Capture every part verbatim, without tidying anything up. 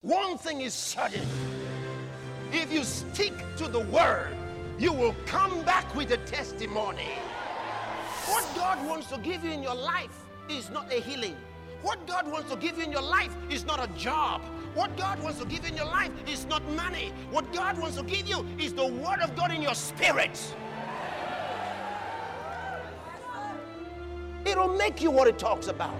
One thing is certain. If you stick to the word, you will come back with a testimony. What God wants to give you in your life is not a healing. What God wants to give you in your life is not a job. What God wants to give you in your life is not money. What God wants to give you is the word of God in your spirit. It'll make you what it talks about.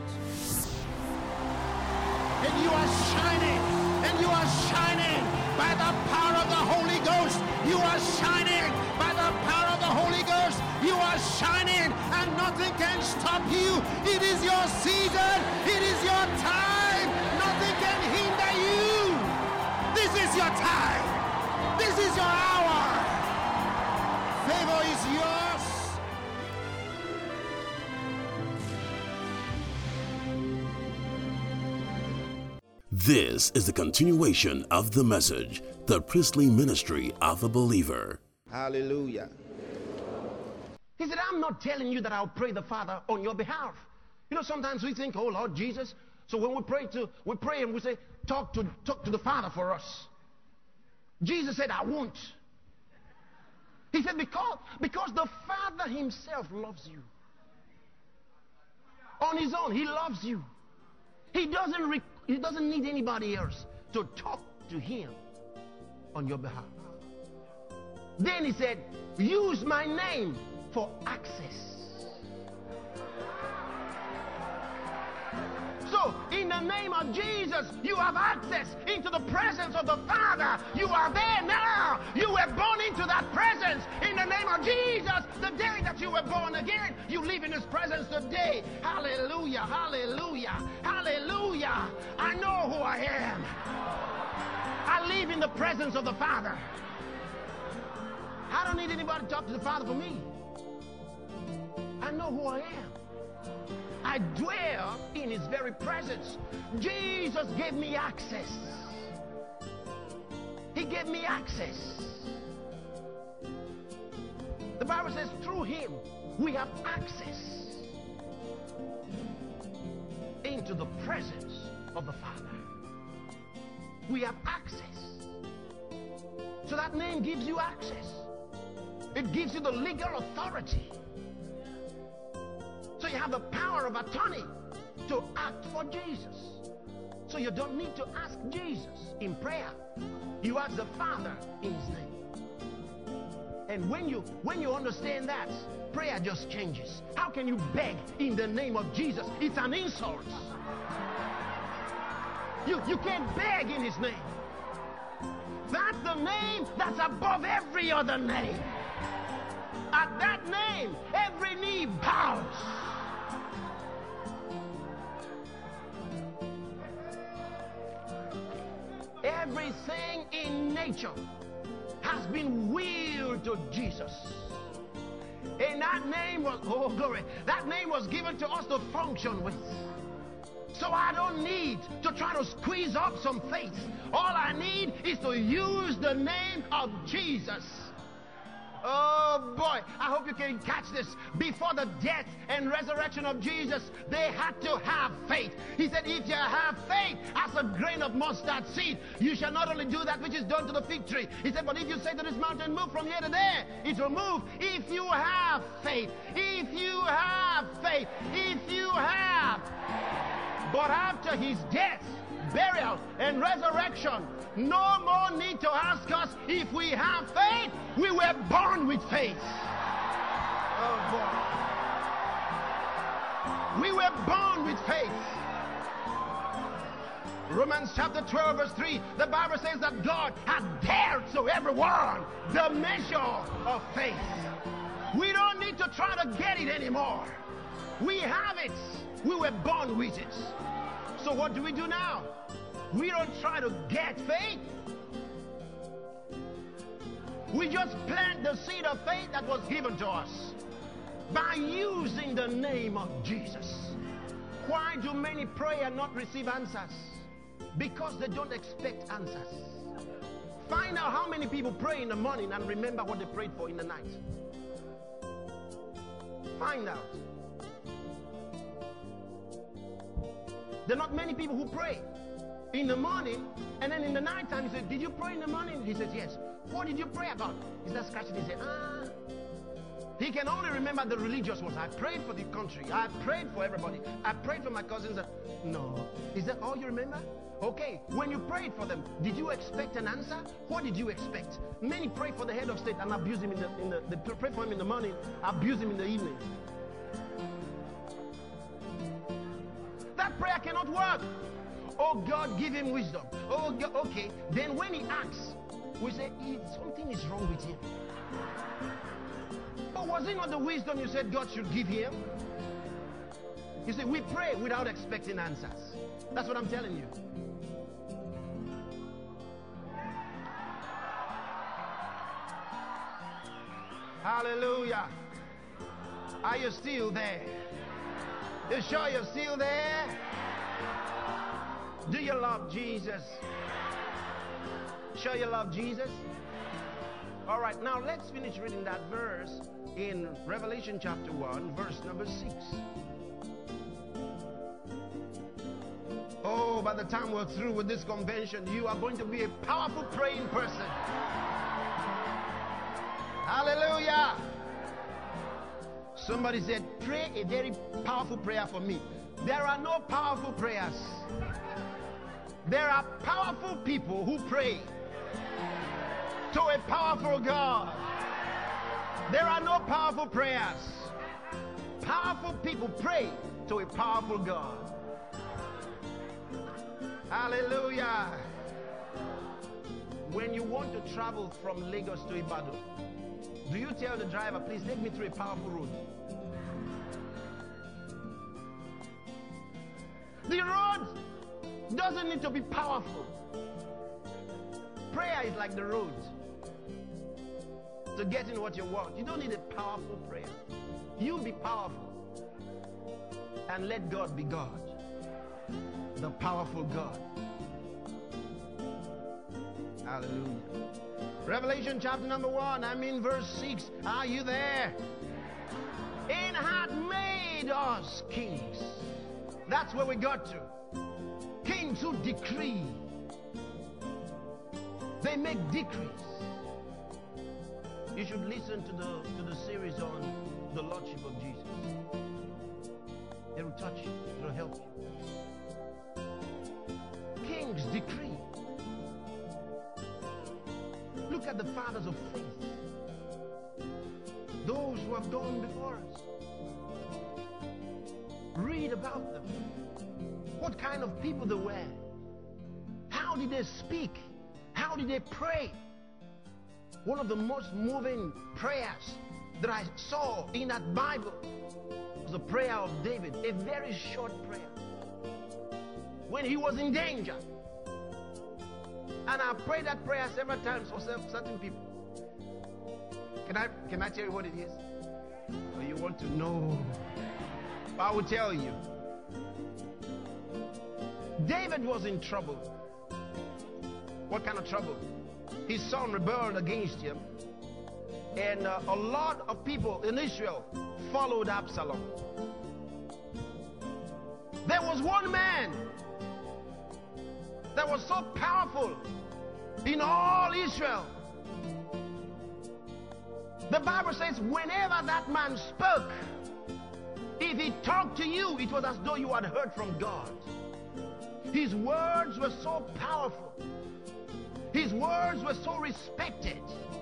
And you are shining, and you are shining by the power of the Holy Ghost. You are shining by the power of the Holy Ghost. You are shining, and nothing can stop you. It is your season. It is your time. Nothing can hinder you. This is your time. This is your hour. Favor is yours. This is the continuation of the message, the priestly ministry of a believer. Hallelujah. He said, I'm not telling you that I'll pray the Father on your behalf. You know, sometimes we think, oh Lord Jesus. So when we pray to, we pray and we say, talk to, talk to the Father for us. Jesus said, I won't. He said, because, because the Father himself loves you. On his own, he loves you. He doesn't, re- he doesn't need anybody else to talk to him on your behalf. Then he said, use my name for access. So, in the name of Jesus, you have access into the presence of the Father. You are there now. You were born into that presence. In the name of Jesus, the day that you were born again, you live in his presence today. Hallelujah, hallelujah, hallelujah. I know who I am. I live in the presence of the Father. I don't need anybody to talk to the Father for me. I know who I am. I dwell in his very presence. Jesus gave me access. He gave me access. The Bible says through him we have access into the presence of the Father. We have access. So that name gives you access. It gives you the legal authority. So you have the power of attorney to act for Jesus. So you don't need to ask Jesus in prayer. You ask the Father in his name. And when you when you understand that, prayer just changes. How can you beg in the name of Jesus? It's an insult. You, you can't beg in his name. That's the name that's above every other name. At that name, every knee bows. Everything in nature has been willed to Jesus. And that name was, oh glory, that name was given to us to function with. So I don't need to try to squeeze up some faith. All I need is to use the name of Jesus. Oh boy, I hope you can catch this. Before the death and resurrection of Jesus, they had to have faith. He said, if you have faith as a grain of mustard seed, you shall not only do that which is done to the fig tree. He said, but if you say to this mountain, move from here to there, it will move. If you have faith, if you have faith, if you have. But after his death, burial, and resurrection, no more need to ask us if we have faith. We were born with faith. Oh boy. We were born with faith. Romans chapter twelve verse three, the Bible says that God had dealt to everyone the measure of faith. We don't need to try to get it anymore. We have it. We were born with it. So what do we do now? We don't try to get faith. We just plant the seed of faith that was given to us by using the name of Jesus. Why do many pray and not receive answers? Because they don't expect answers. Find out how many people pray in the morning and remember what they prayed for in the night. Find out. There are not many people who pray in the morning, and then in the night time, he said, did you pray in the morning? He says, yes. What did you pray about? He starts scratching his head. Ah. He can only remember the religious ones. I prayed for the country. I prayed for everybody. I prayed for my cousins. No. Is that all you remember? Okay. When you prayed for them, did you expect an answer? What did you expect? Many pray for the head of state and abuse him in the, in the, they pray for him in the morning, abuse him in the evening. That prayer cannot work. Oh God, give him wisdom. Oh God, okay. Then when he asks, we say, something is wrong with him. But was it not the wisdom you said God should give him? You see, we pray without expecting answers. That's what I'm telling you. Hallelujah. Are you still there? You sure you're still there? Do you love Jesus? Sure you love Jesus? All right, now let's finish reading that verse in Revelation chapter one, verse number six. Oh, by the time we're through with this convention, you are going to be a powerful praying person. Hallelujah. Somebody said, pray a very powerful prayer for me. There are no powerful prayers. There are powerful people who pray to a powerful God. There are no powerful prayers. Powerful people pray to a powerful God. Hallelujah. When you want to travel from Lagos to Ibadan, do you tell the driver, please take me through a powerful road? The road doesn't need to be powerful. Prayer is like the road to getting what you want. You don't need a powerful prayer. You be powerful and let God be God, the powerful God. Hallelujah. Revelation chapter number one, I'm in verse six. Are you there? And had made us kings. That's where we got to. Kings who decree. They make decrees. You should listen to the to the series on the Lordship of Jesus. It will touch you. It will help you. Kings decree. Look at the fathers of faith. Those who have gone before us. Read about them. What kind of people they were. How did they speak? How did they pray? One of the most moving prayers that I saw in that Bible was the prayer of David, a very short prayer. When he was in danger. And I prayed that prayer several times for certain people. Can I, can I tell you what it is? Or you want to know? I will tell you. David was in trouble. What kind of trouble? His son rebelled against him. And uh, a lot of people in Israel followed Absalom. There was one man that was so powerful in all Israel. The Bible says whenever that man spoke, if he talked to you, it was as though you had heard from God. His words were so powerful. His words were so respected.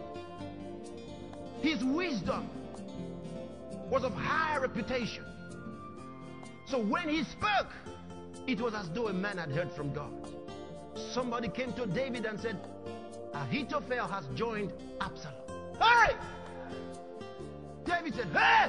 His wisdom was of high reputation. So when he spoke, it was as though a man had heard from God. Somebody came to David and said, Ahithophel has joined Absalom. Hey! David said, hey!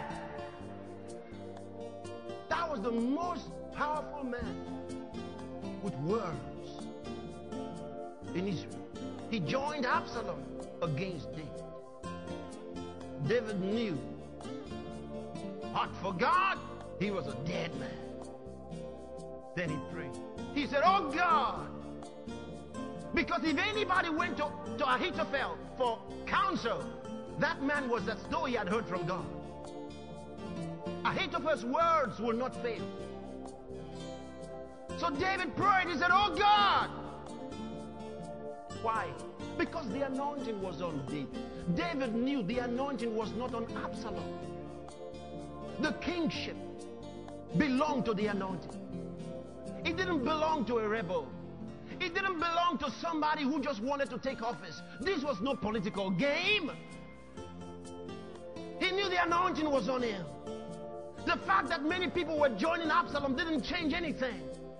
That was the most powerful man with words in Israel. He joined Absalom against David. David knew, but for God, he was a dead man. Then he prayed. He said, oh God, because if anybody went to, to Ahithophel for counsel, that man was as though he had heard from God. Ahithophel's words will not fail. So David prayed. He said, oh God. Why? Because the anointing was on David. David knew the anointing was not on Absalom. The kingship belonged to the anointing. It didn't belong to a rebel. It didn't belong to somebody who just wanted to take office. This was no political game. He knew the anointing was on him. The fact that many people were joining Absalom didn't change anything.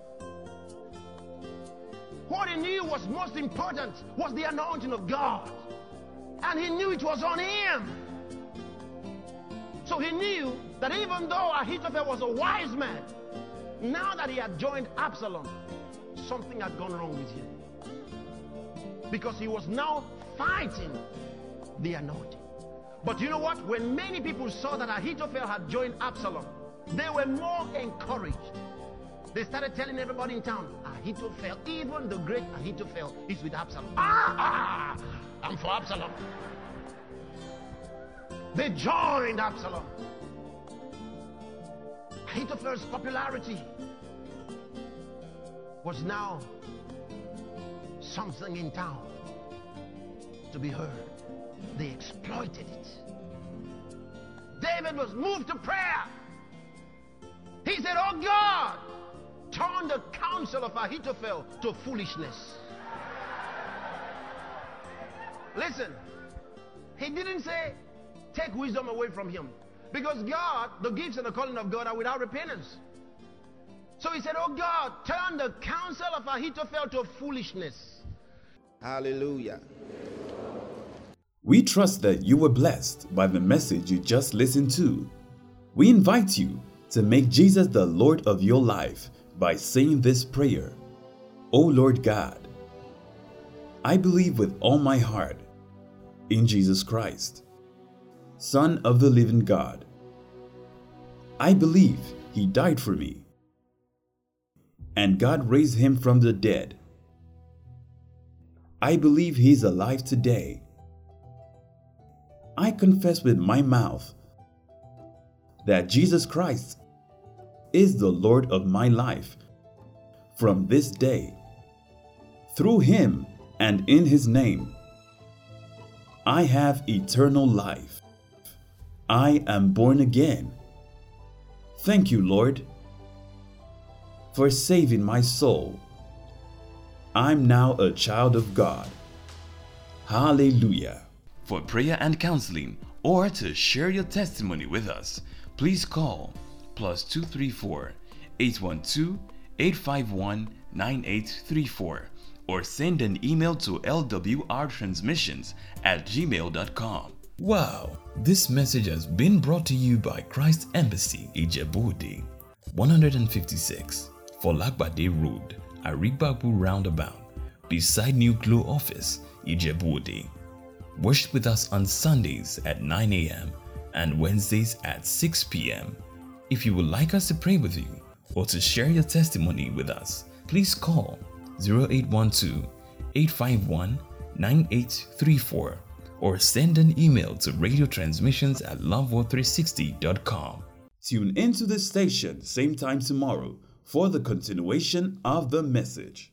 What he knew was most important was the anointing of God. And he knew it was on him. So he knew that even though Ahithophel was a wise man, now that he had joined Absalom, something had gone wrong with him. Because he was now fighting the anointing. But you know what? When many people saw that Ahithophel had joined Absalom, they were more encouraged. They started telling everybody in town, Ahithophel, even the great Ahithophel is with Absalom. Ah, ah, I'm for Absalom. They joined Absalom. Ahithophel's popularity was now something in town to be heard. They exploited it. David was moved to prayer. He said, oh God, turn the counsel of Ahithophel to foolishness. Listen, he didn't say take wisdom away from him, because God, the gifts and the calling of God are without repentance. So he said, oh God, turn the counsel of Ahithophel to foolishness. Hallelujah. We trust that you were blessed by the message you just listened to. We invite you to make Jesus the Lord of your life by saying this prayer. O Lord God, I believe with all my heart in Jesus Christ, Son of the living God. I believe he died for me, and God raised him from the dead. I believe he is alive today. I confess with my mouth that Jesus Christ is the Lord of my life from this day. Through him and in his name, I have eternal life. I am born again. Thank you, Lord, for saving my soul. I'm now a child of God. Hallelujah. For prayer and counseling, or to share your testimony with us, please call plus two three four, eight one two, eight five one, nine eight three four or send an email to l w r transmissions at gmail dot com. Wow, this message has been brought to you by Christ Embassy, Ijebu-Ode, one fifty-six, Folagbade Road, Aribabu Roundabout, beside New Glow Office, Ijebu-Ode. Worship with us on Sundays at nine a m and Wednesdays at six p m If you would like us to pray with you or to share your testimony with us, please call zero eight one two, eight five one, nine eight three four or send an email to radio transmissions at love world three sixty dot com. Tune into this station same time tomorrow for the continuation of the message.